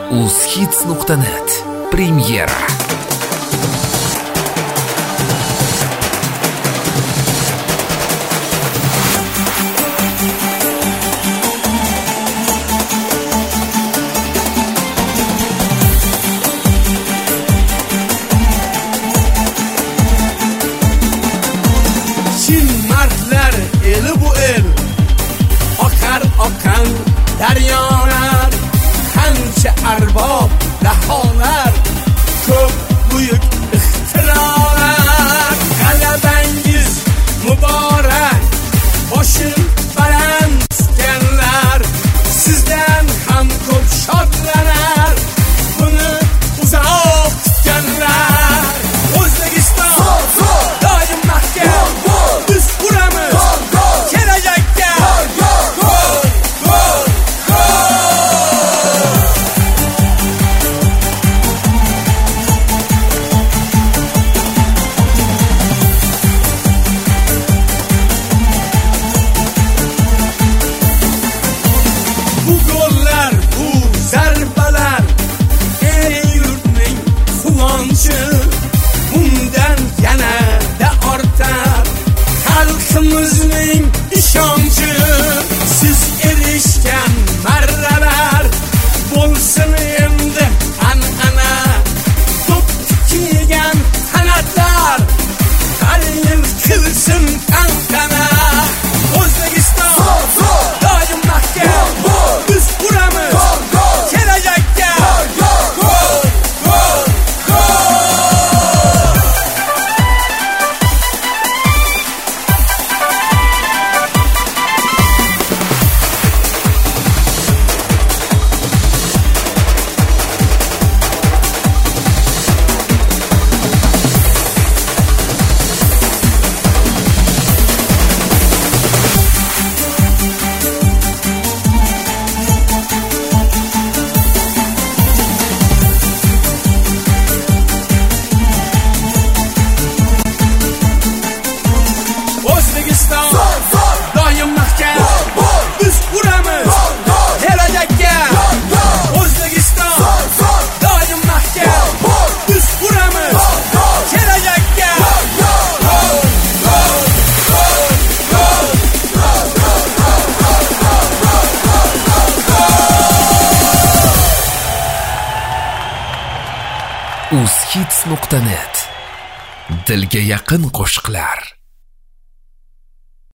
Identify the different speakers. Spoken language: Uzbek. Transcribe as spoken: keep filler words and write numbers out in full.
Speaker 1: uzhits nuqta net Premyera.
Speaker 2: Mardlar eli bu el, akar akan daryolar, qancha arbob daholar, ko'p buyuk ixtirolar. G'alabangiz muborak, boshim baland tutganlar, sizdan ham ko'p shodlanar, buni uzoq kutganlar. O'zbekiston doim mahkam, biz uramiz kelajakka. Gol, gol, bu gollar, bu zarbalar ey yurtning quvonchi, bundan yanada ortar xalqimizning ishonchi. Siz erishgan marralar bo'lsin endi an'ana, to'p kiygan qanotlar har yil qilsin tantana. O'zbekiston doim mahkam, biz uramiz kelajakka. Gol, gol, O'zbekiston doim mahkam, biz uramiz kelajakka. O'zbekiston doim mahkam, biz uramiz kelajakka. Gol, gol,
Speaker 1: uzhits nuqta net. Dilga yaqin qo'shiqlar.